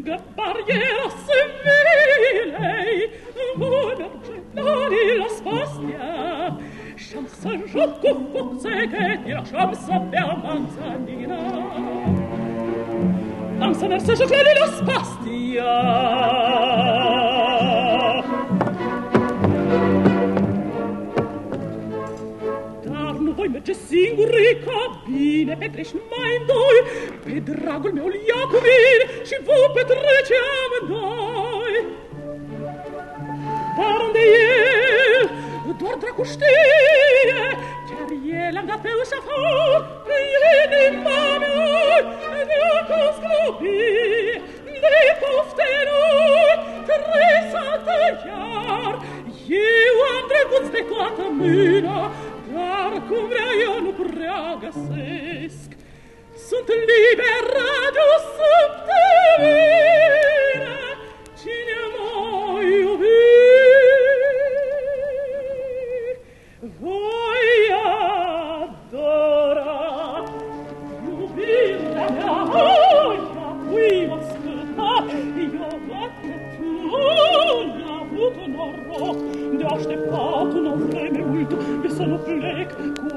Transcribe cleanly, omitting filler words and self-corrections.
lunga barriera semilei, buona gettali la spastia, chanson gioco forse che ti lasciam sappia manzanina. Danza verso giocare la spastia. Voi merge singuri cabine, Petrici mai in doi, pe dragul meu Iacovin, și vă petreceam noi. Dar unde el, doar dracu știe, chiar el am dat pe ușa afară, inima mea, de-a sclopii, de pofte noi, tresată iar, eu am drăguț de toată mâna, dar cum vrea eu nu prea găsesc. Sunt liberă de o săptămână, cine m-a iubit voi adora. Iubirea mea, ea cui m-a scătat, eu văd că tu n-ai avut noroc de așteptat una vreme mult, de să nu plec cu